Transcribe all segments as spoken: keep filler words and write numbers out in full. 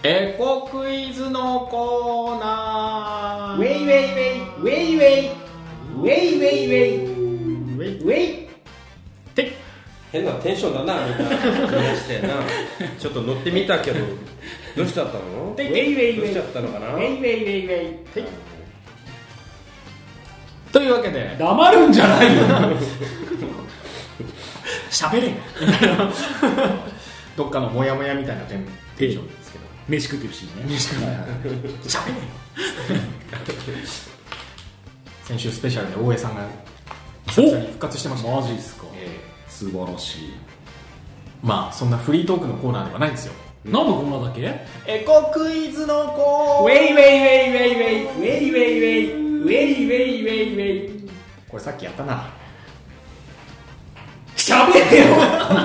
エコクイズのコーナー。 ウェイウェイウェイウェイウェイウェイウェイウェイウェイウェイてい変なテンションだな、みんな話してな。ちょっと乗ってみたけどどうしちゃったの？ ウェイウェイウェイどうしちゃったのかな？ ウェイウェイウェイウェイていというわけで黙るんじゃないよ喋れどっかのモヤモヤみたいなテンテンションですけど、 飯食ってるしね。 飯食ってる喋れよ先週スペシャルで大江さんが久々に復活してました。 マジですか、 えー、素晴らしい。 ー、まあそんなフリートークのコーナーではないんですよ。 何のコーナーだっけ？ エコクイズのコーナー。 ウェイウェイウェイウェイウェイウェイウェイウェイウェイウェイウェイウェイ。 これさっきやったな。 喋れよ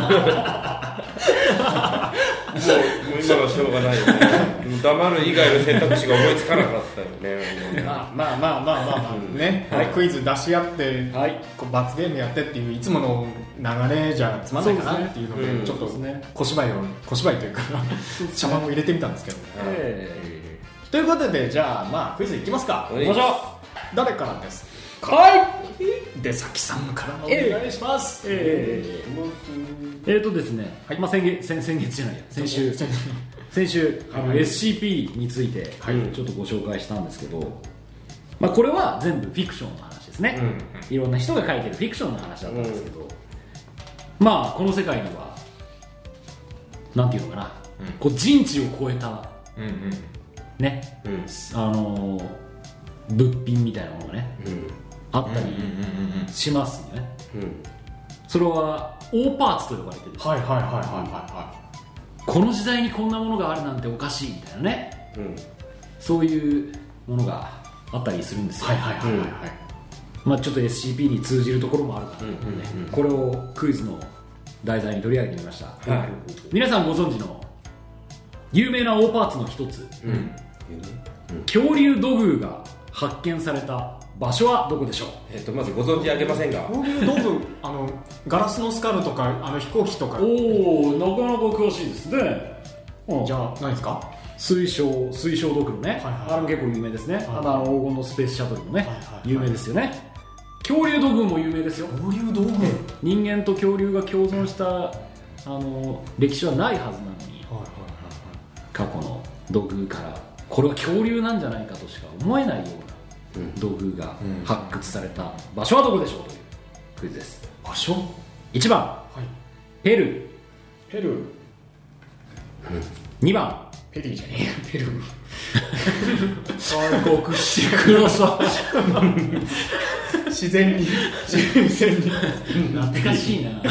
もう今はしょうがないよね。黙る以外の選択肢が思いつかなかったよね。 まあまあまあまあまあ、まあうんね、 はいクイズ出し合って、 はい、 こう罰ゲームやってっていういつもの流れじゃつまんないかなっていうので、 そうですねちょっとそうですね小芝居を小芝居というか茶碗を入れてみたんですけど、 えということでじゃあまあクイズいきますか。 はいー、行きましょ誰からですう。はい出崎さんからのお願いします。 えー、えーとですね、 はいまあ、先月先先月じゃないや先週先先週あの、 はいエスシーピー についてはいちょっとご紹介したんですけど、まあ、これは全部フィクションの話ですね、いろんな人が書いてるフィクションの話だったんですけど、まあこの世界にはなんていうのかな、 うんこう人知を超えたうんうんね、 うんあのー物品みたいなものがねうんあったりうんうんうんうんしますよね。 うんそれは大パーツと呼ばれてるんですよ。 はいはいはいはいはこの時代にこんなものがあるなんておかしいみたいなね、 うんそういうものがあったりするんですよ。 いはいはいはいはいはい。 まあ、ちょっと エスシーピー に通じるところもあるから、ねうんうんうんこれをクイズの題材に取り上げてみました、 はい皆さんご存知の有名な大パーツの一つ、 うん恐竜土偶が発見された場所はどこでしょう？ えっとまずご存知あげませんが、 恐竜道具あのガラスのスカルとかあの飛行機とかおお、なかなか詳しいですね。 じゃあ何ですか？ 水晶水晶土偶のね、 はいはいあれも結構有名ですね、 はいあとあの黄金のスペースシャトルもね、 はいはいはい有名ですよね。恐竜土偶も有名ですよ。 恐竜道具人間と恐竜が共存したあの歴史はないはずなのに、過去の土偶からこれは恐竜なんじゃないかとしか思えないような土偶が発掘された場所はどこでしょうというクイズです。 場所？ いちばんはいペルー、 ペルー。 にばんペリーじゃねえよペルー。 韓国してください。 自然に自然に懐かしいな。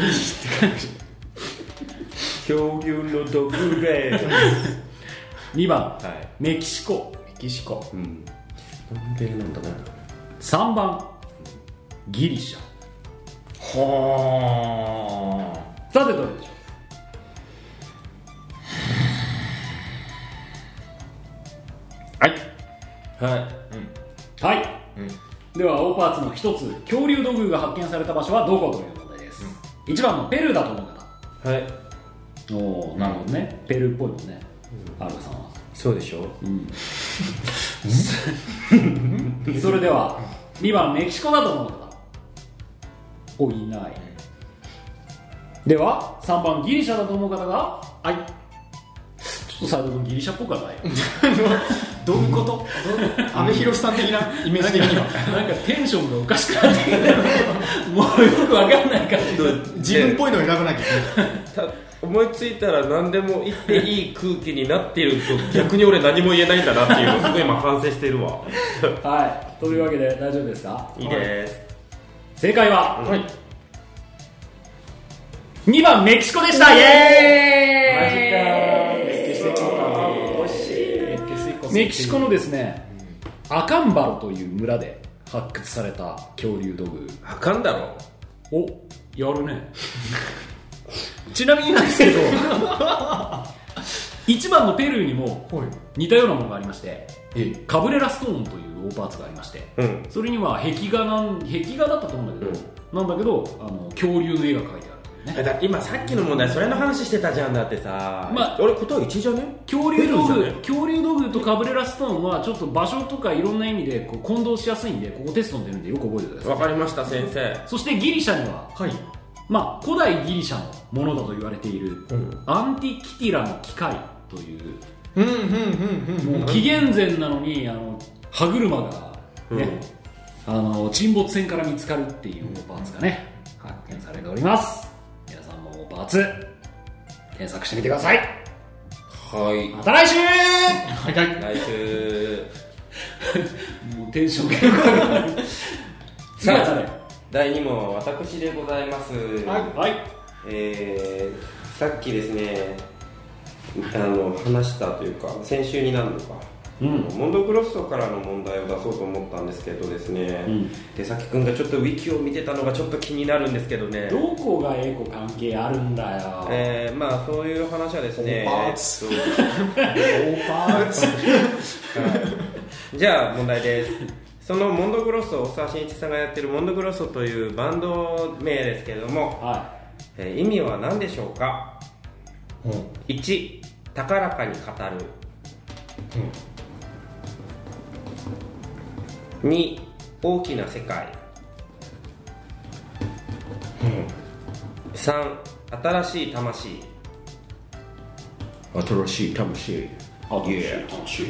恐竜の土偶でにばんはいメキシコ、 メキシコ。 うんなんでなんだな。 さんばんギリシャ。 はさてどれでしょあ。はい。 はいう？はい、では大パーツの一つ恐竜土偶が発見された場所はどこという問題です、いちばんのペルーだと思う方。 はいおお、なるほどね、ペルーっぽいもんね、アルファさんは。 そうでしょ。 それではにばんメキシコだと思う方。お、いない。ではさんばんギリシャだと思う方が。 はい。 ちょっと斉藤君ギリシャっぽくはないよ。 どういうこと？どう阿部寛さん的なイメージ的にはなんかテンションがおかしくなってきてもうよくわかんない感じ。 自分っぽいのを選ばなきゃいけない。 た思いついたら何でも言っていい空気になっていると逆に俺何も言えないんだなっていうのをすごい今反省しているわ。 はい、というわけで大丈夫ですか？ いいです正解は、 はい。 にばんメキシコでした。イエーイ。 マジか。メキシコか。 惜しい。メキシコのですね、アカンバロという村で発掘された恐竜土偶。 あかんだろ。 お、やるね。ちなみになんですけどいちばんのペルーにも似たようなものがありまして、カブレラストーンという大パーツがありまして、 うん、 それには壁画なん壁画だったと思うんだけど、うん、なんだけどあの恐竜の絵が描いてあるといういうね。 だって今さっきの問題それの話してたじゃん。だってさ、 まあ、 俺答えいちじゃね。 恐竜道具、恐竜道具とカブレラストーンはちょっと場所とかいろんな意味でこう混同しやすいんで、ここテストに出るんでよく覚えてください。 わかりました先生。 そしてギリシャには、 はい、 まあ、古代ギリシャのものだと言われている、うん、アンティキティラの機械という、 うんうんうんうん、 もう紀元前なのにあの歯車がね、うん、あの沈没船から見つかるっていうパーツがね、発見されております。皆さんもパーツ検索してみてください。 はい、 また来週。 はい、来週もうテンションがさあだいに問私でございます。 はい、はい、 えー、さっきですねあの話したというか先週になるのか、うん、モンドグロッソからの問題を出そうと思ったんですけどですね、うん、出崎君がちょっとウィキを見てたのがちょっと気になるんですけどね。 どこがエコ関係あるんだよ。 えー、まあそういう話はですね、 オーパーツオーパーツじゃあ問題です。そのモンドグロッソ、大沢慎一さんがやってるモンドグロッソというバンド名ですけれども、はい、えー、意味は何でしょうか。うん、いち、高らかに語る、うん、に、大きな世界、うん、さん、新しい魂。新しい魂。 新しい魂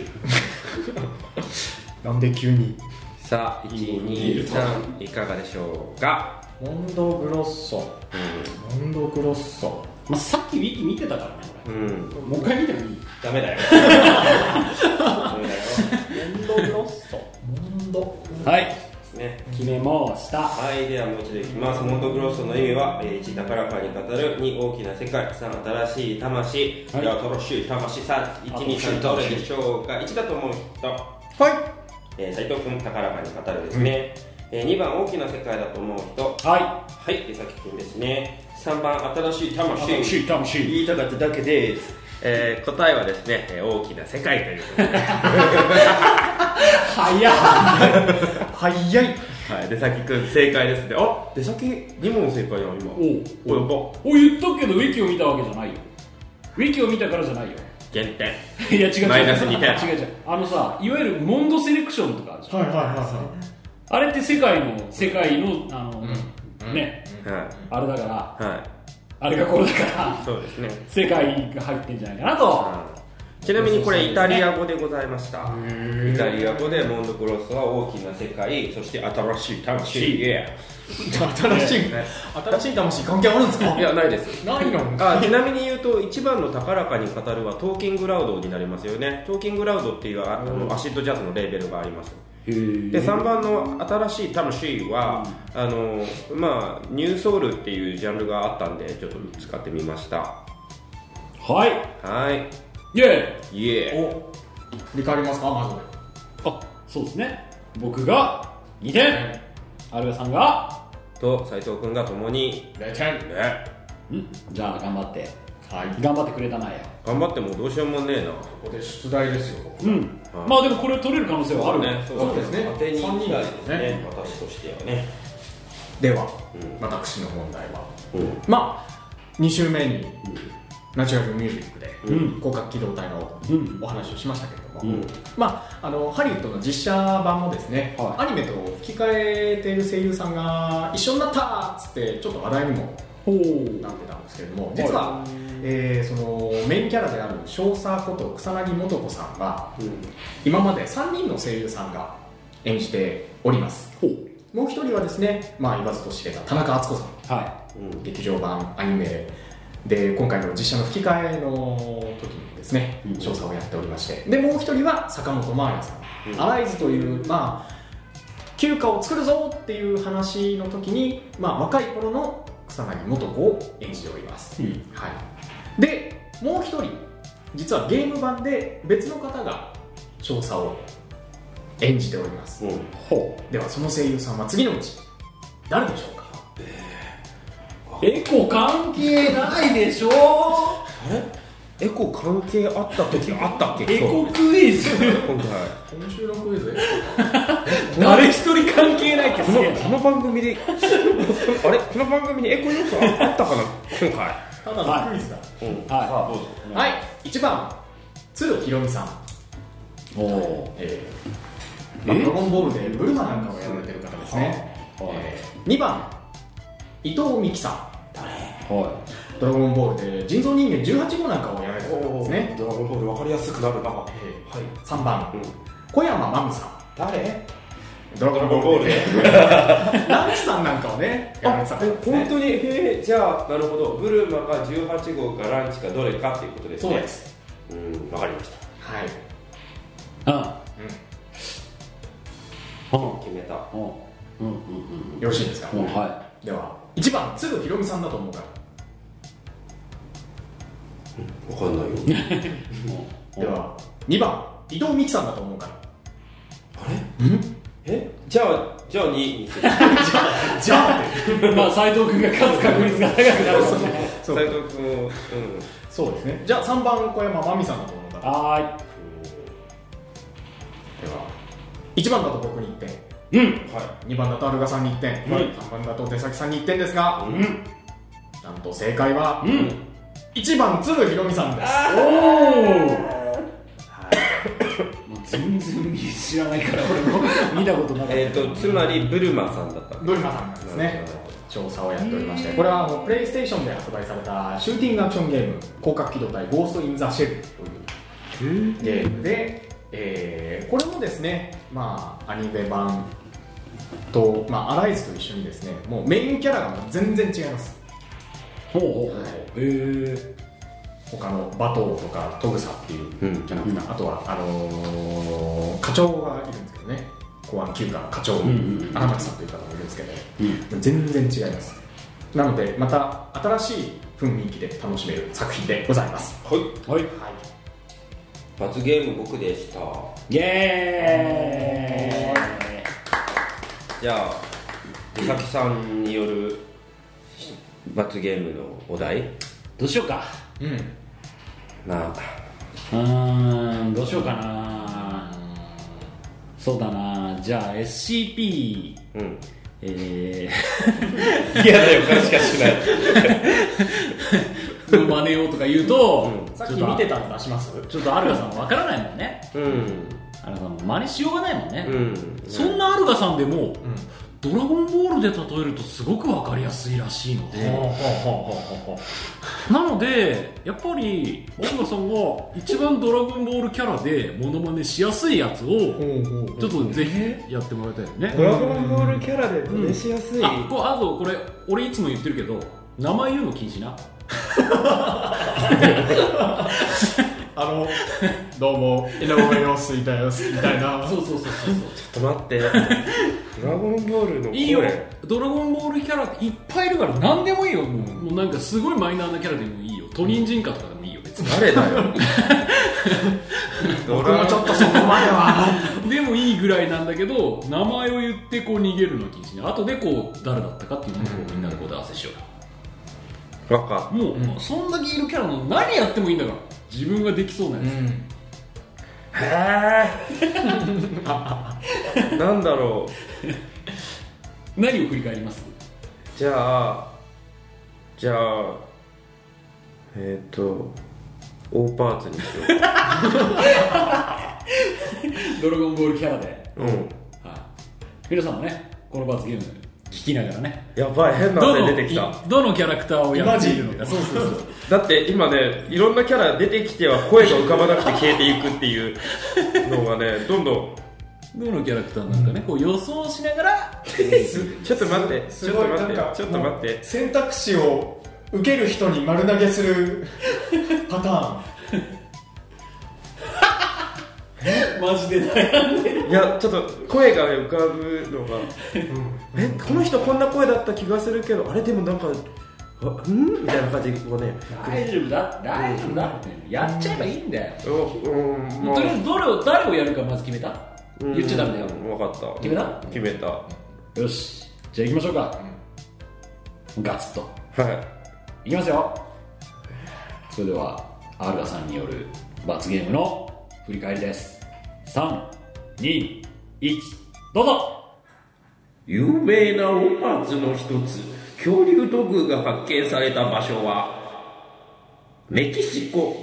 なんで急に。 さあ、いち、に、さん、いかがでしょうか。 モンドグロッソ、うん、モンドグロッソ、 まあ、さっきウィキ見てたからね、これ、うん、もう一回見てもいい？ ダメだよモンドグロッソ、モンド、 はいですね、決めました。 はい、ではもう一度いきます。モンドグロッソの意味は、いち、高らかに語る、に、大きな世界、さん、新しい魂、はい、新しい魂、さん、いち、に、さん、どれでしょうか。いちだと思う人、はい、えー、斉藤君、高らかに語るですね、うん、えー、にばん、大きな世界だと思う人、 はいはい、江崎君ですね。さんばん、新しい魂、 新しい魂、 言いたかっただけです。えー、答えはですね、大きな世界ということで早い早い。 はい、出先くん正解ですね。あ、出先に問正解やん今。 おお、やばお言ったけどウィキを見たわけじゃないよ。ウィキを見たからじゃないよ。 減点。 いや違う違う、 マイナスにてん。 違う違う、あのさ、いわゆるモンドセレクションとかあるじゃん。 はいはいはいはい。 あれって世界の世界のあの、うん、ね、 うん、はい、あれだから、 はい、 あれがこれだからそうですね、 世界が入ってんじゃないかなと、 うん、ちなみにこれイタリア語でございました。イタリア語でモンドグロッソは大きな世界、そして新しい魂、yeah、 新しい、ね、新しい魂関係あるんですか？ いや、ないです。 ないの？ あ、ちなみに言うといちばんの高らかに語るはトーキングラウドになりますよね。トーキングラウドっていうあのアシッドジャズのレーベルがあります。でさんばんの新しい魂は、うん、あのまあニューソウルっていうジャンルがあったんでちょっと使ってみました。 はいはいイエーイイエー。 お、理解ありますか？まず。 あ、そうですね、僕がにてん、アルベさんがと斉藤君がともにれいてん、 ね、 ん、じゃあ頑張って、はい、頑張ってくれたなや。 頑張ってもどうしようもねえな。 ここで出題ですよ。 うん、はい、まあでもこれ取れる可能性はあるね。 そうですね、当てに行きたいですね、私としてはね。 では、うん、私の問題は、うん、まあに週目に、うん、ナチュラルミュージックで、うん、広角機動隊のお話をしましたけれども、うん、まあ、あのハリウッドの実写版もですね、はい、アニメと吹き替えている声優さんが一緒になったっつってちょっと話題にもなってたんですけれども、実は、はい、えー、そのメインキャラである少佐こと草薙素子さんが、うん、今までさんにんの声優さんが演じております。ほう、もう一人はですね、まあ、言わずと知れた田中敦子さん、はい、うん、劇場版アニメで今回の実写の吹き替えの時にですね、うん、少佐をやっておりまして、でもう一人は坂本真綾さん、うん、アライズという、まあ、休暇を作るぞっていう話の時に、まあ、若い頃の草薙素子を演じております、うん、はい、でもう一人実はゲーム版で別の方が少佐を演じております、うん、ほう、ではその声優さんは次のうち誰でしょうか？ エコ関係ないでしょ。 あれ、エコ関係あった時あったっけ？ エコクイズ今回今週のクイズ誰一人関係ないけど、 このこの番組であれこの番組にエコ要素あったかな今回。 ただのクイズだ。 はい、 さあどうぞ。はい、いちばん鶴ひろみさん。 おお、 えーまあ、ドラゴンボールでブルマなんかをやられてる方ですね。えー、にばん伊藤美希さん。 誰？はい。 ドラゴンボールで人造人間じゅうはち号なんかをやられてる方ですね。 ドラゴンボール分かりやすくなるな。えー、はい。 さんばん、うん、小山真美さん。 誰？ ドラゴンボールでランチさんなんかをねやられてた方ですね。 本当に。へえ、じゃあなるほど、ブルマがじゅうはち号かランチかどれかっていうことですね。 そうです。 うん、分かりました。はい。 ああ、うん、決めた。 うんうんうん、よろしいですか。 うん、はい。 ではいちばん鶴ひろみさんだと思うから。 分かんないよ。 ではにばん伊藤美希さんだと思うから。 あれ？うんえじゃあじゃあににする。じゃあじゃあってまあ斉藤君が勝つ確率が高くなるもんね。 斉藤君も、うん、 そうですね。じゃあさんばん小山真美さんだと思うから。 はーい。 ではいちばんだと僕にいってん、 うん、 はい、にばんだとアルガさんにいってん、うん、さんばんだと出崎さんにいってんですが、うん、なんと正解は、うん、いちばん鶴ひろみさんです。おお全然知らないから俺も見たことなかった。 えっとつまりブルマさんだった。 ブルマさんなんですね。調査をやっておりまして、これはあのプレイステーションで発売されたシューティングアクションゲーム広角機動隊ゴースト・イン・ザ・シェルというゲームで、えー、これもですね、まあアニメ版と、まあ、アライズと一緒にですね、もうメインキャラがもう全然違います。 ほうほうほう、はい、へえ。 他のバトーとかトグサっていうキャラクター、うん、あとはあのー、課長がいるんですけどね、公安休暇の課長、うんうん、荒牧さんという方がいるんですけど、うん、全然違います。なのでまた新しい雰囲気で楽しめる作品でございます。 はいはい、はい、罰ゲーム僕でした。 イエーイ。 じゃあ出崎さんによる罰ゲームのお題どうしようか。 うん、 まあうーんどうしようかな。そうだな、じゃあ エスシーピー、うん、えー嫌な予感しかしない真似ようとか言うと、 うん、さっき見てたの出します。 ちょっとアルガさん分からないもんね。 うん、 アルガさん真似しようがないもんね、うん、そんなアルガさんでも、うん、ドラゴンボールで例えるとすごく分かりやすいらしいので、なのでやっぱりアルガさんが一番ドラゴンボールキャラでモノマネしやすいやつをちょっとぜひやってもらいたいよね。 ドラゴンボールキャラでモノマネしやすい、うん、 あ, こあとこれ俺いつも言ってるけど名前言うの禁止なあのどうも井上陽水ですみたいな。 そうそうそうそう。 ちょっと待ってドラゴンボールの声いいよ。ドラゴンボールキャラいっぱいいるから何でもいいよ。もう、もうなんかすごいマイナーなキャラでもいいよ。トニンジンカとかでもいいよ別に。 誰だよ僕もちょっとそこまではでもいいぐらいなんだけど、名前を言ってこう逃げるの禁止ね。後でこう誰だったかっていうのをみんなでこうで合わせしよう。 わかもう、うん、そんだけいるキャラの何やってもいいんだから自分ができそうなやつ、うん、 へえなんだろう何を振り返ります？ じゃあじゃあえっ、ー、と大パーツにしようドラゴンボールキャラで、 うん、はい、 皆さんもねこの罰ゲーム聞きながらね、 やばい変なの出てきた。 どのキャラクターをやっているのか。そうそうそうだって今ねいろんなキャラ出てきては声が浮かばなくて消えていくっていうのがねどんどんどのキャラクターなんかねこう予想しながらちょっと待ってちょっと待ってちょっと待って選択肢を受ける人に丸投げするパターンマジで悩んでる。 いやちょっと声が、ね、浮かぶのが、うん、えこの人こんな声だった気がするけどあれでもなんかんみたいな感じでこうね大丈夫だ大丈夫だってやっちゃえばいいんだよ、 うんうんまあ、 とりあえずどれを誰をやるかまず決めた、うん、言っちゃダメだよ。 分かった決めた決めた。 よしじゃあ行きましょうか、うん、ガツッとはいいきますよ。それではアルガさんによる罰ゲームの振り返りです。さん、に、いちどうぞ。 有名なオパーツの一つ、恐竜土偶が発見された場所はメキシコ。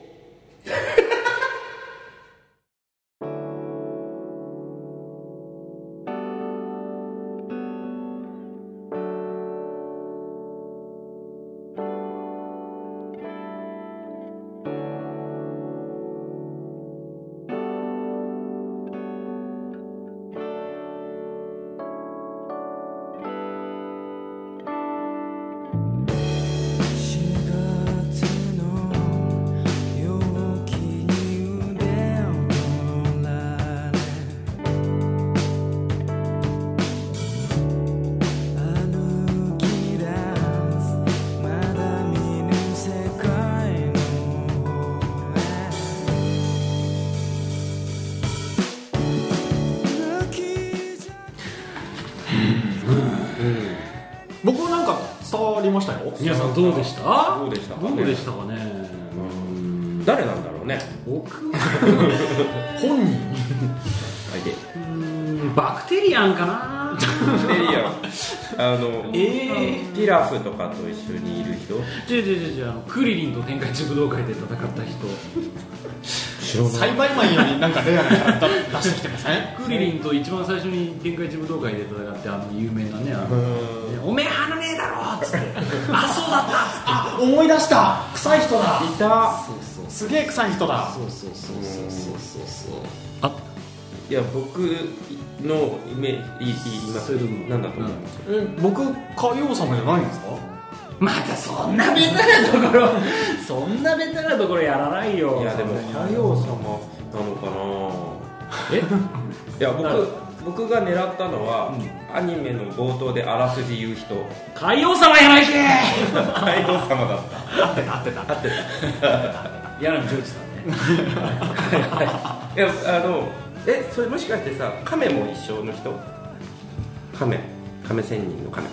僕なんか伝わりましたよ。 皆さんどうでした？ どうでしたかね。 どうでしたかね。 うん誰なんだろうね。 僕本人相手。 うんバクテリアンかな。 バクテリアン。あの、 えー、 ピラフとかと一緒にいる人。 違う違う違う、あのクリリンと天下一武道会で戦った人。 栽培マンよりなんかレアなキャラクター出してきてません？ クリリンと一番最初に天下一武道会で戦ってあの有名なね、あのおめえ鼻ねえだろっつってあそうだったあ思い出した臭い人だいた。 そうそうすげえ臭い人だ。 そうそうそうそうそうそうそうあったいや僕のイメージ今それでも何だと思います？ え僕海王様じゃないんですか？ またそんなベタなところそんなベタなところやらないよ。 いやでも海王様なのかな。 えいや僕僕が狙ったのは、うん、アニメの冒頭であらすじ言う人。 海王様やないけ海王様だった。 合ってた合ってた合ってた柳ジョージさんねいやあのえそれもしかしてさ亀も一緒の人？亀亀仙人の亀。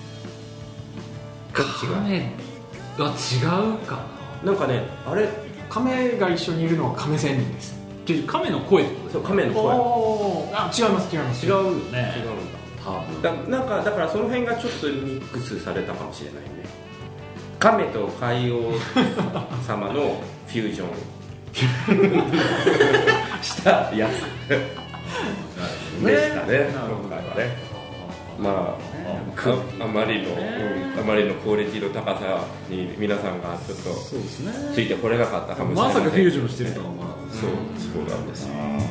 亀は違うかな。なんかねあれ亀が一緒にいるのは亀仙人です。 亀の声ってこと？ そう亀の声。 あ違います違います違うよね。 違うんだ多分だなんかだからその辺がちょっとミックスされたかもしれないね。亀と海王様のフュージョンしたやつでしたね。今回はねまああ, あまりの、うん、あまりのクオリティの高さに皆さんがちょっとついてこれなかったかもしれない。 まさかフュージョンしてるとは思わなかった。 そうそうなんですよ。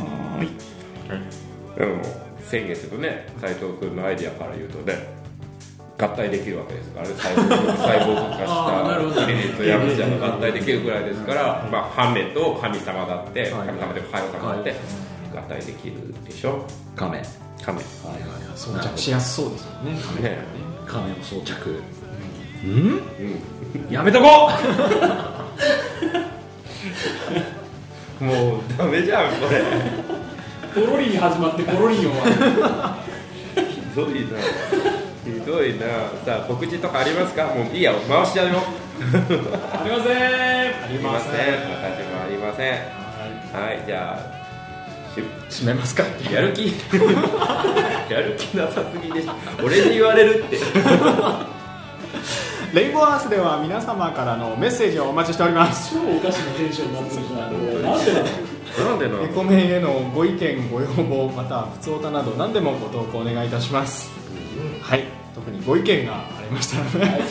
でも先月のね斉藤君のアイディアから言うとね合体できるわけですからね。細胞化したリリーとヤムチャが合体できるぐらいですから、まあ、ハメと神様だって神様で海王様だって合体できるでしょ。 亀亀装着しやすそうですよね。亀ね亀を装着うん、 うん、 やめとこもうダメじゃんこれ。 ポロリに始まってポロリに終わる。 ひどいなひどいな。さあ告知とかありますか？もういいや回しちゃうよ。 ありませんありません。私もありません。はい、はい、じゃあ締めますか。 やる気やる気なさすぎでしょ。俺に言われるって。 レインボーアースでは皆様からのメッセージをお待ちしております。 超おかしなテンションになってるじゃん。なんでなの？ なんでなの？ エコメンへのご意見ご要望または普通歌など何でもご投稿お願いいたします、うん、はい。特にご意見がありましたので、はい、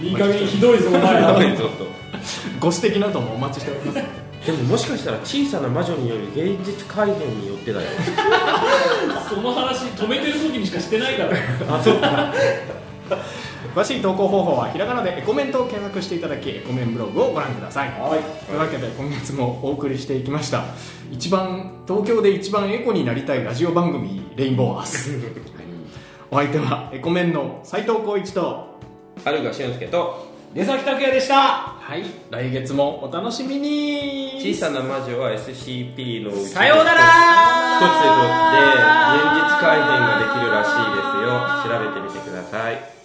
いい加減ひどいぞお前ら。 ちょっとご指摘などもお待ちしております。 でももしかしたら小さな魔女による芸術改変によってだよ。 その話止めてる時にしかしてないから。 あ、そうか。 詳しい投稿方法はひらがなでエコメントを検索していただきエコメンブログをご覧ください、はい、というわけで今月もお送りしていきました一番東京で一番エコになりたいラジオ番組レインボーアース、はい、お相手はエコメンの斉藤浩一と有賀俊介と出崎拓也でした。 はい、来月もお楽しみに。 小さな魔女は エスシーピー のうちさようなら一つで現実改変ができるらしいですよ。調べてみてください。